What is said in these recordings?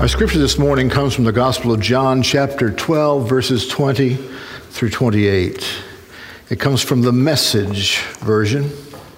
Our scripture this morning comes from the Gospel of John, chapter 12, verses 20 through 28. It comes from the Message version.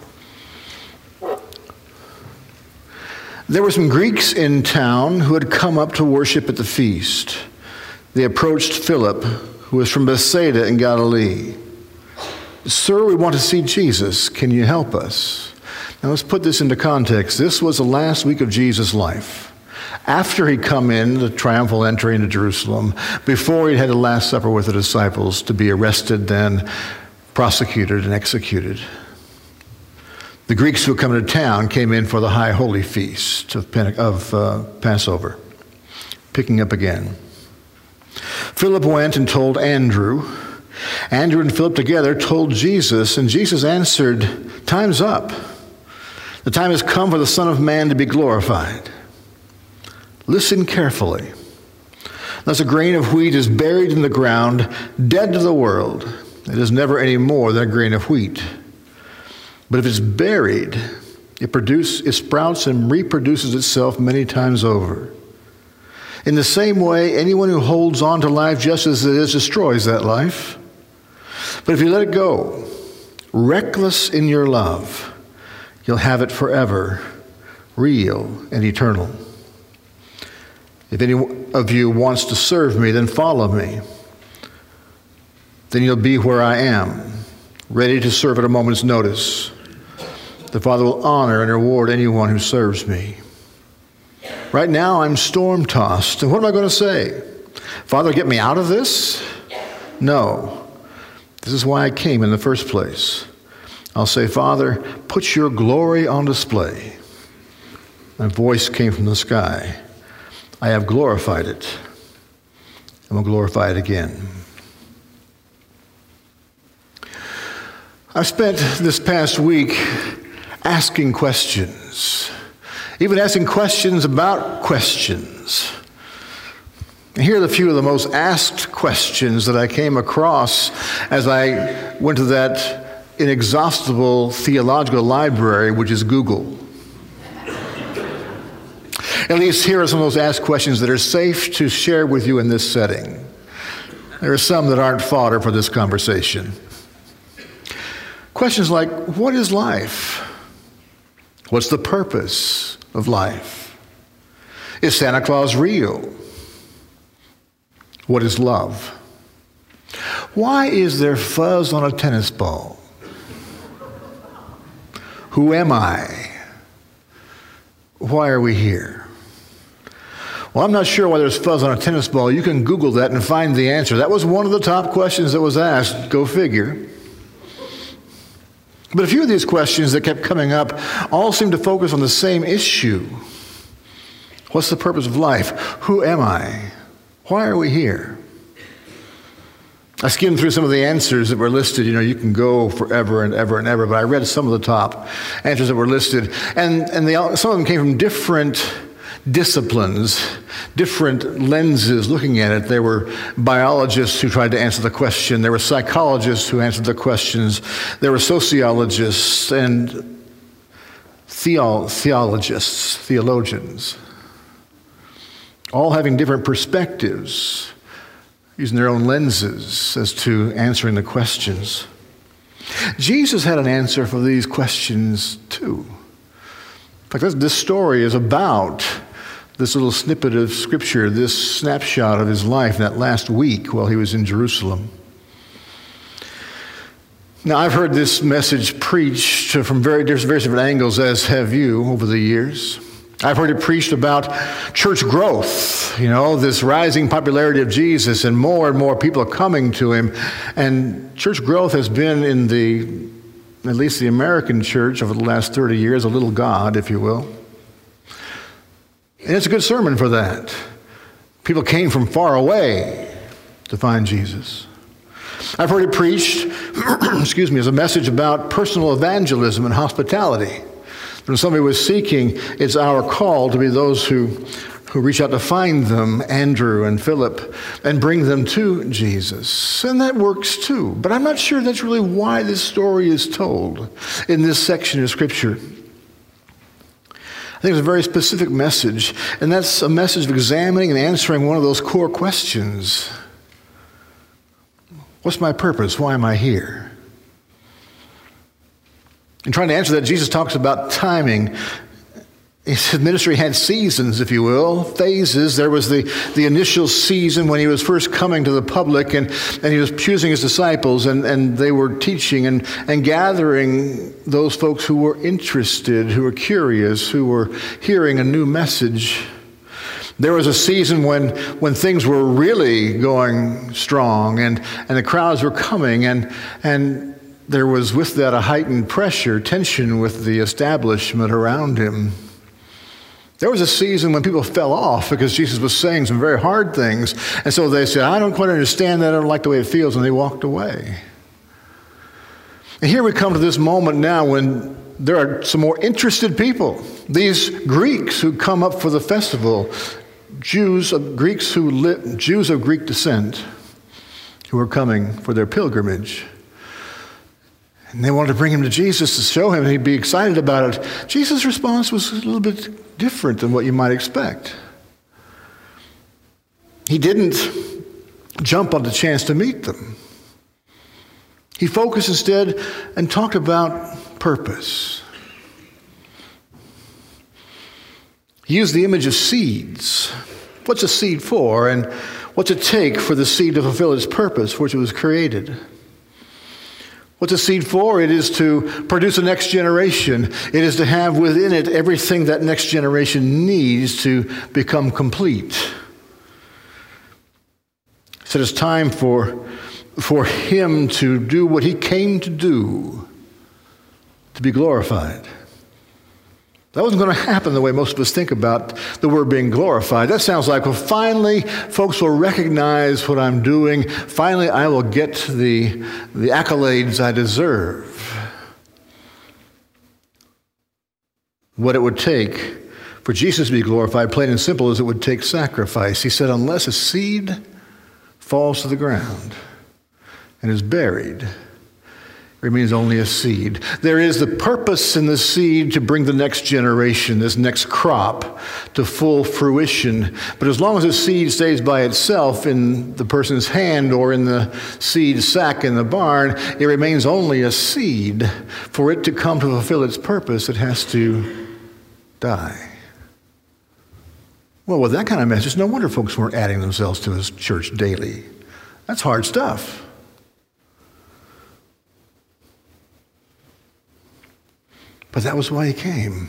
There were some Greeks in town who had come up to worship at the feast. They approached Philip, who was from Bethsaida in Galilee. "Sir, we want to see Jesus. Can you help us?" Now let's put this into context. This was the last week of Jesus' life. After he'd come in, the triumphal entry into Jerusalem, before he'd had the Last Supper with the disciples to be arrested, then prosecuted and executed. The Greeks who had come into town came in for the High Holy Feast of Passover. Picking up again. Philip went and told Andrew. Andrew and Philip together told Jesus, and Jesus answered, "Time's up. The time has come for the Son of Man to be glorified. Listen carefully. Thus a grain of wheat is buried in the ground, dead to the world. It is never any more than a grain of wheat. But if it's buried, it sprouts and reproduces itself many times over. In the same way, anyone who holds on to life just as it is destroys that life. But if you let it go, reckless in your love, you'll have it forever, real and eternal. If any of you wants to serve me, then follow me. Then you'll be where I am, ready to serve at a moment's notice. The Father will honor and reward anyone who serves me. Right now, I'm storm-tossed. And what am I going to say? Father, get me out of this? No. This is why I came in the first place. I'll say, Father, put your glory on display. My voice came from the sky. I have glorified it, and will glorify it again. I've spent this past week asking questions, even asking questions about questions. And here are a few of the most asked questions that I came across as I went to that inexhaustible theological library, which is Google. At least here are some of those asked questions that are safe to share with you in this setting. There are some that aren't fodder for this conversation. Questions like, what is life? What's the purpose of life? Is Santa Claus real? What is love? Why is there fuzz on a tennis ball? Who am I? Why are we here? Well, I'm not sure why there's fuzz on a tennis ball. You can Google that and find the answer. That was one of the top questions that was asked. Go figure. But a few of these questions that kept coming up all seem to focus on the same issue. What's the purpose of life? Who am I? Why are we here? I skimmed through some of the answers that were listed. You can go forever and ever and ever, but I read some of the top answers that were listed. And some of them came from different disciplines, different lenses looking at it. There were biologists who tried to answer the question. There were psychologists who answered the questions. There were sociologists and theologians, all having different perspectives, using their own lenses as to answering the questions. Jesus had an answer for these questions too. In fact, this story is about this little snippet of Scripture, this snapshot of his life that last week while he was in Jerusalem. Now, I've heard this message preached from various different angles, as have you, over the years. I've heard it preached about church growth, this rising popularity of Jesus, and more people are coming to him. And church growth has been at least the American church over the last 30 years, a little god, if you will. And it's a good sermon for that. People came from far away to find Jesus. I've heard it preached, as a message about personal evangelism and hospitality. When somebody was seeking, it's our call to be those who reach out to find them, Andrew and Philip, and bring them to Jesus. And that works too. But I'm not sure that's really why this story is told in this section of Scripture. think it's a very specific message, and that's a message of examining and answering one of those core questions. What's my purpose? Why am I here? In trying to answer that, Jesus talks about timing. His ministry had seasons, if you will, phases. There was the initial season when he was first coming to the public, and he was choosing his disciples, and they were teaching and gathering those folks who were interested, who were curious, who were hearing a new message. There was a season when things were really going strong, and the crowds were coming, and there was with that a heightened pressure, tension with the establishment around him. There was a season when people fell off because Jesus was saying some very hard things. And so they said, I don't quite understand that. I don't like the way it feels. And they walked away. And here we come to this moment now when there are some more interested people. These Greeks who come up for the festival, Jews of Greek descent who are coming for their pilgrimage. And they wanted to bring him to Jesus to show him, and he'd be excited about it. Jesus' response was a little bit different than what you might expect. He didn't jump on the chance to meet them. He focused instead and talked about purpose. He used the image of seeds. What's a seed for, and what's it take for the seed to fulfill its purpose for which it was created? What's a seed for? It is to produce a next generation. It is to have within it everything that next generation needs to become complete. So it's time for him to do what he came to do, to be glorified. That wasn't going to happen the way most of us think about the word being glorified. That sounds like, well, finally, folks will recognize what I'm doing. Finally, I will get the accolades I deserve. What it would take for Jesus to be glorified, plain and simple, is it would take sacrifice. He said, unless a seed falls to the ground and is buried, remains only a seed. There is the purpose in the seed to bring the next generation, this next crop, to full fruition. But as long as the seed stays by itself in the person's hand or in the seed sack in the barn, it remains only a seed. For it to come to fulfill its purpose, it has to die. Well, with that kind of message, no wonder folks weren't adding themselves to his church daily. That's hard stuff. But that was why he came.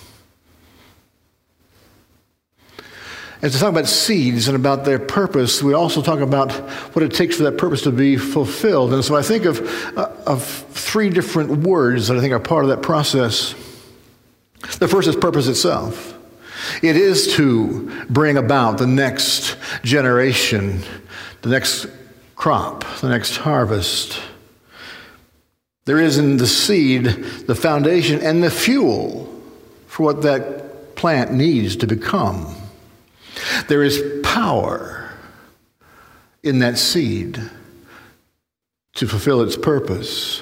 And to talk about seeds and about their purpose, we also talk about what it takes for that purpose to be fulfilled. And so I think of three different words that I think are part of that process. The first is purpose itself. It is to bring about the next generation, the next crop, the next harvest. There is in the seed the foundation and the fuel for what that plant needs to become. There is power in that seed to fulfill its purpose,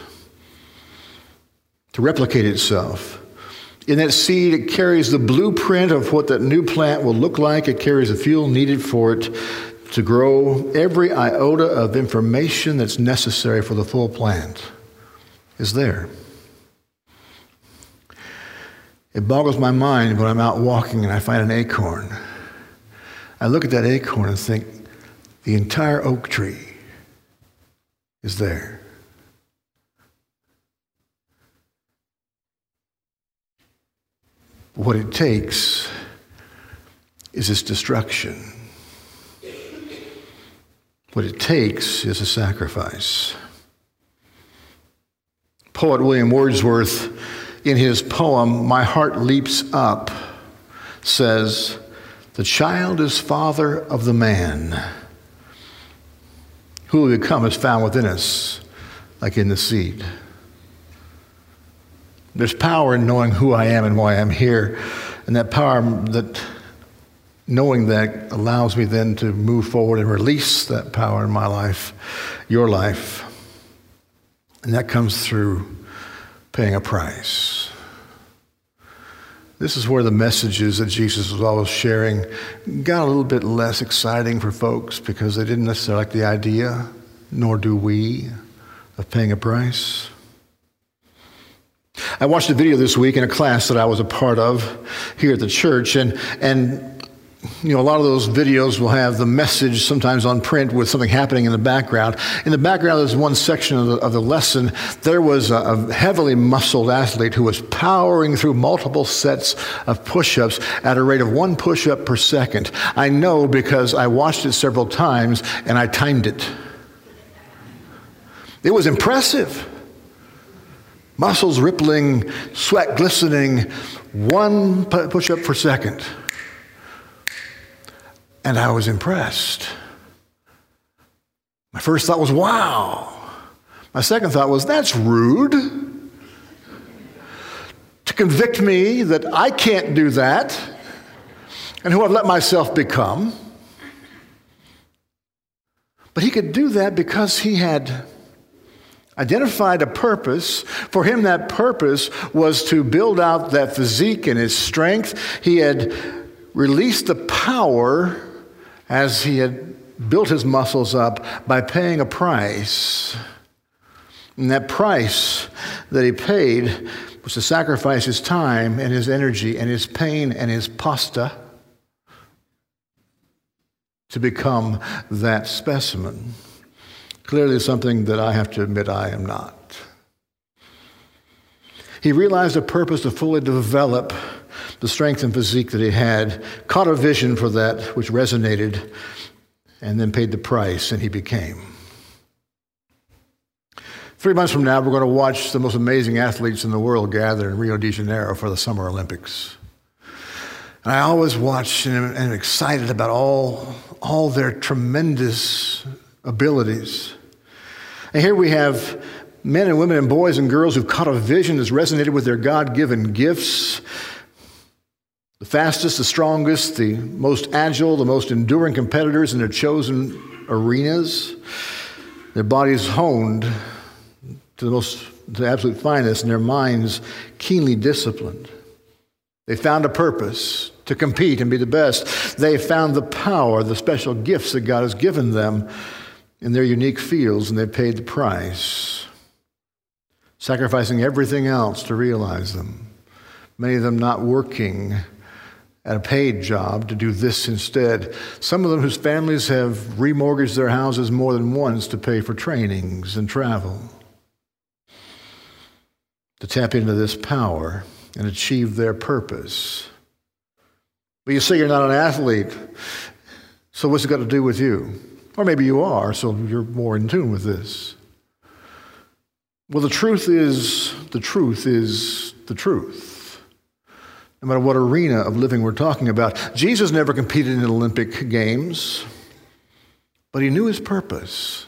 to replicate itself. In that seed, it carries the blueprint of what that new plant will look like. It carries the fuel needed for it to grow. Every iota of information that's necessary for the full plant is there. It boggles my mind when I'm out walking and I find an acorn. I look at that acorn and think, the entire oak tree is there. What it takes is its destruction. What it takes is a sacrifice. Poet William Wordsworth, in his poem, My Heart Leaps Up, says, the child is father of the man. Who will become is found within us, like in the seed. There's power in knowing who I am and why I'm here, and that power, that knowing that, allows me then to move forward and release that power in my life, your life. And that comes through paying a price. This is where the messages that Jesus was always sharing got a little bit less exciting for folks because they didn't necessarily like the idea, nor do we, of paying a price. I watched a video this week in a class that I was a part of here at the church, and a lot of those videos will have the message sometimes on print with something happening in the background. In the background, there's one section of the lesson. There was a heavily muscled athlete who was powering through multiple sets of push-ups at a rate of 1 push-up per second. I know because I watched it several times and I timed it. It was impressive. Muscles rippling, sweat glistening, 1 push-up per second. And I was impressed. My first thought was, wow. My second thought was, that's rude. To convict me that I can't do that and who I've let myself become. But he could do that because he had identified a purpose. For him, that purpose was to build out that physique and his strength. He had released the power as he had built his muscles up by paying a price. And that price that he paid was to sacrifice his time and his energy and his pain and his pasta to become that specimen. Clearly something that I have to admit I am not. He realized a purpose to fully develop the strength and physique that he had, caught a vision for that which resonated, and then paid the price, and he became. 3 months from now, we're going to watch the most amazing athletes in the world gather in Rio de Janeiro for the Summer Olympics. And I always watch and am excited about all their tremendous abilities. And here we have men and women and boys and girls who've caught a vision that's resonated with their God-given gifts. The fastest, the strongest, the most agile, the most enduring competitors in their chosen arenas. Their bodies honed to the absolute finest, and their minds keenly disciplined. They found a purpose to compete and be the best. They found the power, the special gifts that God has given them in their unique fields, and they paid the price, sacrificing everything else to realize them. Many of them not working at a paid job to do this instead. Some of them whose families have remortgaged their houses more than once to pay for trainings and travel, to tap into this power and achieve their purpose. But you say you're not an athlete, so what's it got to do with you? Or maybe you are, so you're more in tune with this. Well, the truth is the truth. No matter what arena of living we're talking about. Jesus never competed in Olympic Games, but he knew his purpose.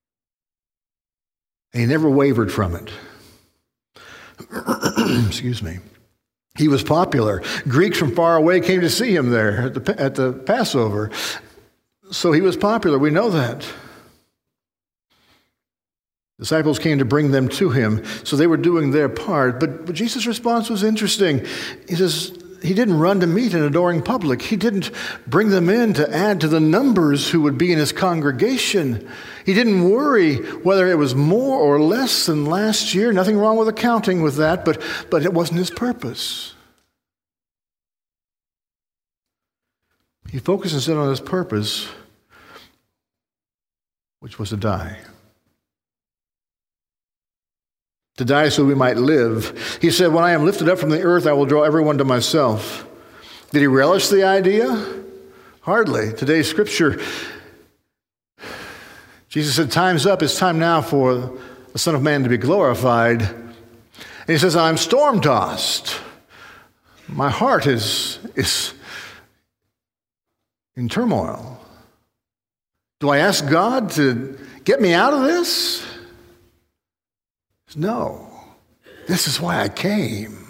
And he never wavered from it. Excuse me. He was popular. Greeks from far away came to see him there at the Passover. So he was popular. We know that. Disciples came to bring them to him, so they were doing their part. But Jesus' response was interesting. He says, he didn't run to meet an adoring public. He didn't bring them in to add to the numbers who would be in his congregation. He didn't worry whether it was more or less than last year. Nothing wrong with accounting with that, but it wasn't his purpose. He focused instead on his purpose, which was to die. To die so we might live. He said, when I am lifted up from the earth, I will draw everyone to myself. Did he relish the idea? Hardly. Today's scripture, Jesus said, time's up. It's time now for the Son of Man to be glorified. And he says, I'm storm-tossed. My heart is in turmoil. Do I ask God to get me out of this? No, this is why I came.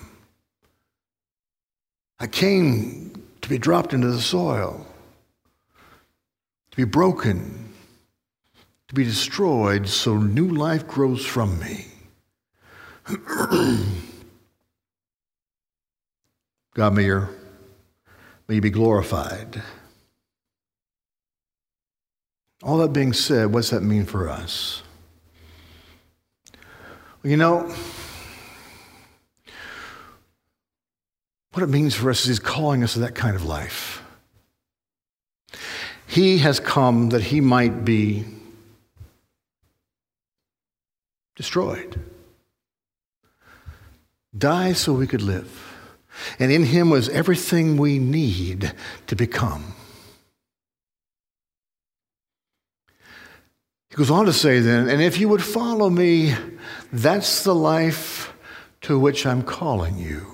I came to be dropped into the soil, to be broken, to be destroyed so new life grows from me. God, may you be glorified. All that being said, what's that mean for us? Well, you know, what it means for us is he's calling us to that kind of life. He has come that he might be destroyed. Die so we could live. And in him was everything we need to become. He goes on to say then, and if you would follow me, that's the life to which I'm calling you.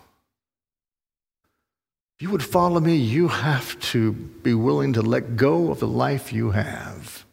If you would follow me, you have to be willing to let go of the life you have.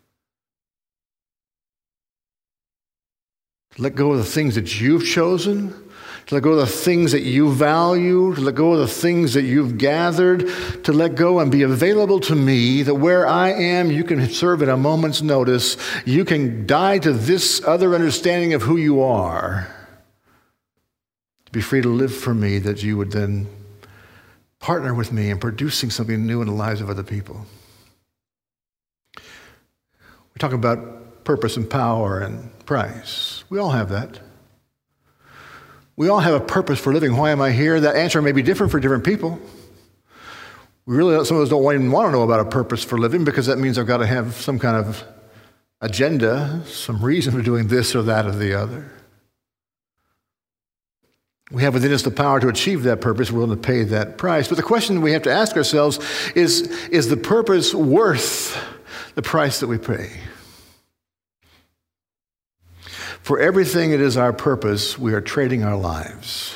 To let go of the things that you've chosen, to let go of the things that you value, to let go of the things that you've gathered, to let go and be available to me, that where I am, you can serve at a moment's notice. You can die to this other understanding of who you are, to be free to live for me, that you would then partner with me in producing something new in the lives of other people. We talk about purpose and power and price. We all have that. We all have a purpose for living. Why am I here? That answer may be different for different people. Some of us don't even want to know about a purpose for living because that means I've got to have some kind of agenda, some reason for doing this or that or the other. We have within us the power to achieve that purpose. We're willing to pay that price. But the question we have to ask ourselves is the purpose worth the price that we pay? For everything that is our purpose, we are trading our lives.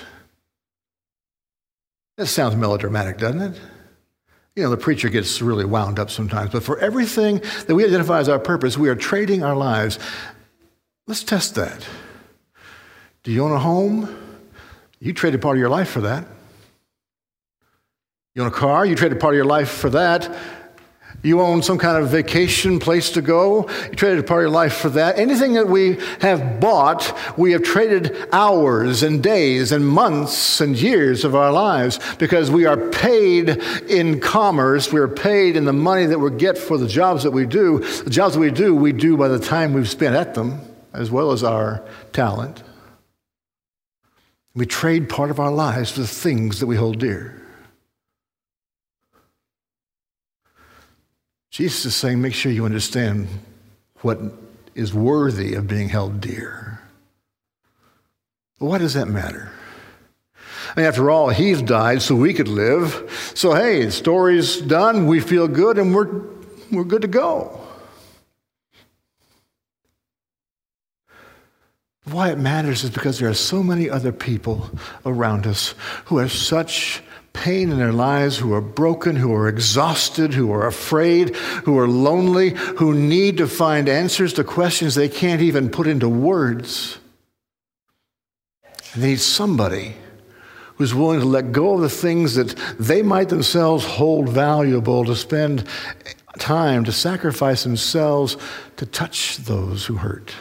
That sounds melodramatic, doesn't it? You know, the preacher gets really wound up sometimes. But for everything that we identify as our purpose, we are trading our lives. Let's test that. Do you own a home? You traded part of your life for that. You own a car? You traded part of your life for that. You own some kind of vacation place to go? You traded part of your life for that. Anything that we have bought, we have traded hours and days and months and years of our lives because we are paid in commerce. We are paid in the money that we get for the jobs that we do. The jobs that we do by the time we've spent at them, as well as our talent. We trade part of our lives for the things that we hold dear. Jesus is saying, make sure you understand what is worthy of being held dear. Well, why does that matter? I mean, after all, he's died so we could live. So, hey, the story's done, we feel good, and we're good to go. Why it matters is because there are so many other people around us who have such pain in their lives, who are broken, who are exhausted, who are afraid, who are lonely, who need to find answers to questions they can't even put into words. And they need somebody who's willing to let go of the things that they might themselves hold valuable, to spend time, to sacrifice themselves to touch those who hurt.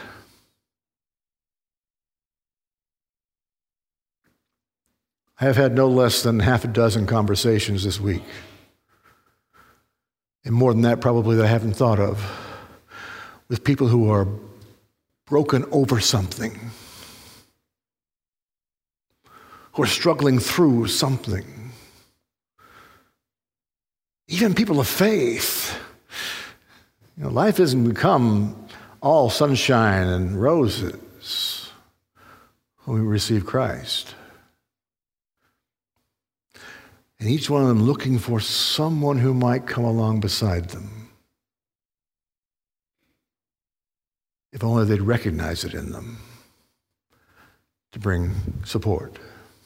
I have had no less than half a dozen conversations this week, and more than that probably that I haven't thought of, with people who are broken over something, who are struggling through something. Even people of faith. You know, life hasn't become all sunshine and roses when we receive Christ. And each one of them looking for someone who might come along beside them. If only they'd recognize it in them to bring support.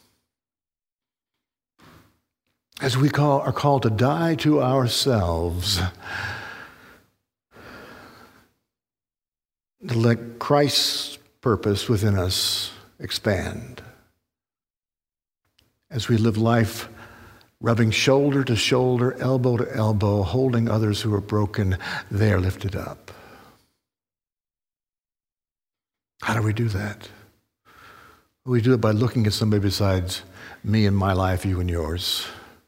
As we are called to die to ourselves, to let Christ's purpose within us expand. As we live life rubbing shoulder to shoulder, elbow to elbow, holding others who are broken, they are lifted up. How do we do that? We do it by looking at somebody besides me and my life, you and yours.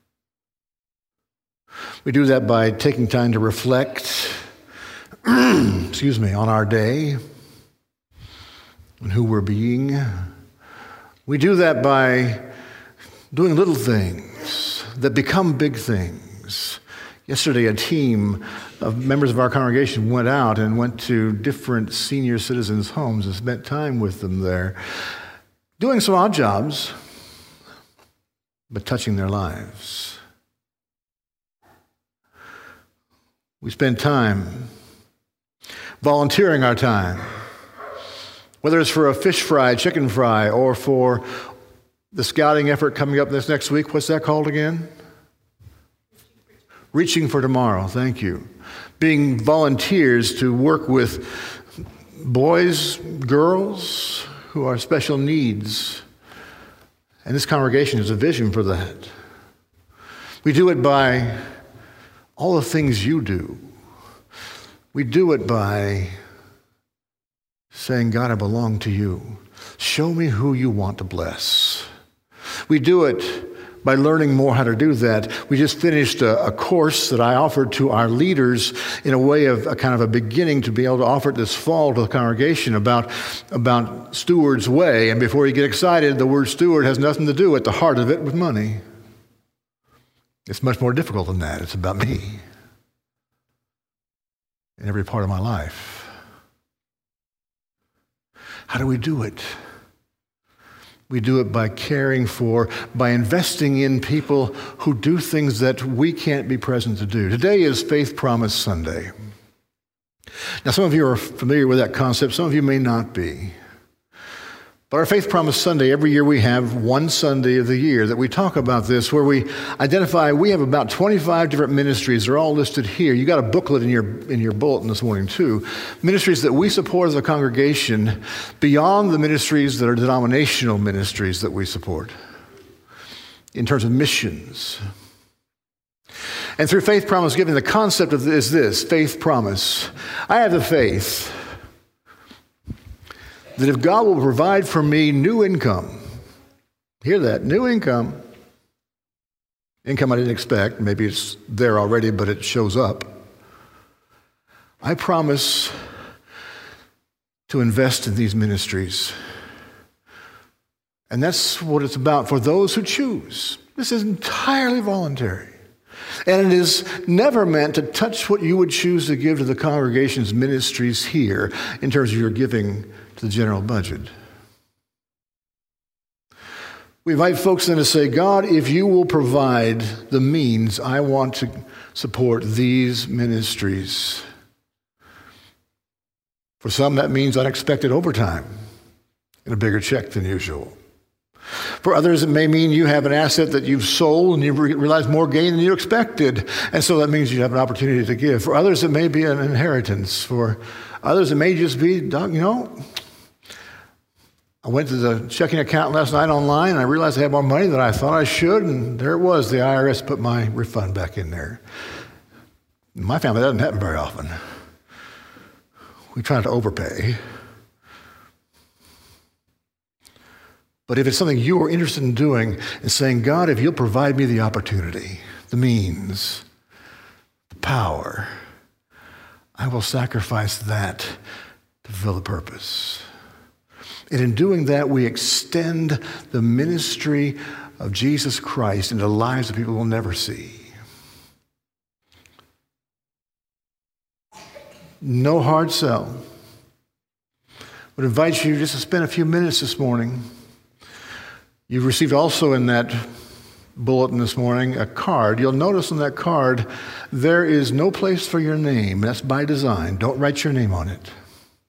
We do that by taking time to reflect, on our day and who we're being. We do that by doing little things that become big things. Yesterday, a team of members of our congregation went out and went to different senior citizens' homes and spent time with them there, doing some odd jobs, but touching their lives. We spend time volunteering our time, whether it's for a fish fry, chicken fry, or for the scouting effort coming up this next week. What's that called again? Reaching for Tomorrow. Thank you. Being volunteers to work with boys, girls who are special needs. And this congregation is a vision for that. We do it by all the things you do. We do it by saying, God, I belong to you. Show me who you want to bless. We do it by learning more how to do that. We just finished a course that I offered to our leaders in a way of a kind of a beginning to be able to offer it this fall to the congregation about Steward's Way. And before you get excited, the word steward has nothing to do at the heart of it with money. It's much more difficult than that. It's about me in every part of my life. How do we do it? We do it by caring for, by investing in people who do things that we can't be present to do. Today is Faith Promise Sunday. Now, some of you are familiar with that concept. Some of you may not be. But our Faith Promise Sunday, every year we have one Sunday of the year that we talk about this, where we identify, we have about 25 different ministries. They're all listed here. You got a booklet in your bulletin this morning too. Ministries that we support as a congregation beyond the ministries that are denominational ministries that we support in terms of missions. And through Faith Promise Giving, the concept of this is this, faith promise. I have the faith that if God will provide for me new income, hear that, new income I didn't expect, maybe it's there already, but it shows up. I promise to invest in these ministries. And that's what it's about for those who choose. This is entirely voluntary. And it is never meant to touch what you would choose to give to the congregation's ministries here in terms of your giving to the general budget. We invite folks then to say, God, if you will provide the means, I want to support these ministries. For some, that means unexpected overtime and a bigger check than usual. For others, it may mean you have an asset that you've sold and you realize more gain than you expected, and so that means you have an opportunity to give. For others, it may be an inheritance. For others, it may just be, I went to the checking account last night online, and I realized I had more money than I thought I should, and there it was. The IRS put my refund back in there. In my family, that doesn't happen very often. We try to overpay. But if it's something you are interested in doing and saying, God, if you'll provide me the opportunity, the means, the power, I will sacrifice that to fulfill the purpose. And in doing that, we extend the ministry of Jesus Christ into lives that people will never see. No hard sell. I would invite you just to spend a few minutes this morning. You've received also in that bulletin this morning a card. You'll notice on that card there is no place for your name. That's by design. Don't write your name on it.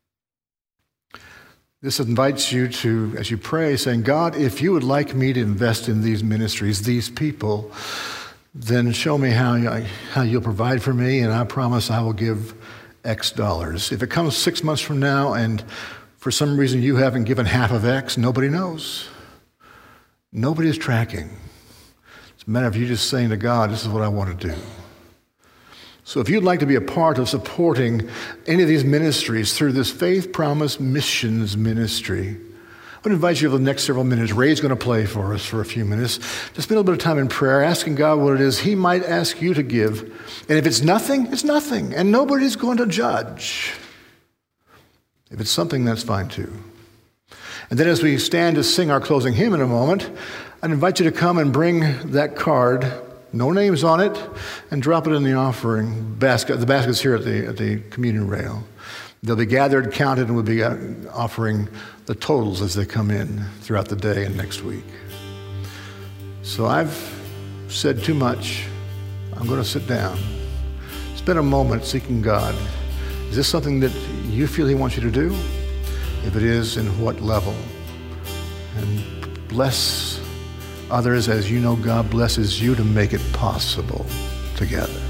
This invites you to, as you pray, saying, God, if you would like me to invest in these ministries, these people, then show me how you'll provide for me, and I promise I will give X dollars. If it comes 6 months from now and for some reason you haven't given half of X, nobody knows. Nobody is tracking. It's a matter of you just saying to God, this is what I want to do. So if you'd like to be a part of supporting any of these ministries through this Faith Promise Missions Ministry, I would invite you over the next several minutes. Ray's going to play for us for a few minutes. Just spend a little bit of time in prayer, asking God what it is He might ask you to give. And if it's nothing, it's nothing. And nobody's going to judge. If it's something, that's fine too. And then as we stand to sing our closing hymn in a moment, I'd invite you to come and bring that card, no names on it, and drop it in the offering basket. The basket's here at the communion rail. They'll be gathered, counted, and we'll be offering the totals as they come in throughout the day and next week. So I've said too much. I'm going to sit down. Spend a moment seeking God. Is this something that you feel He wants you to do? If it is, in what level? And bless others as you know God blesses you to make it possible together.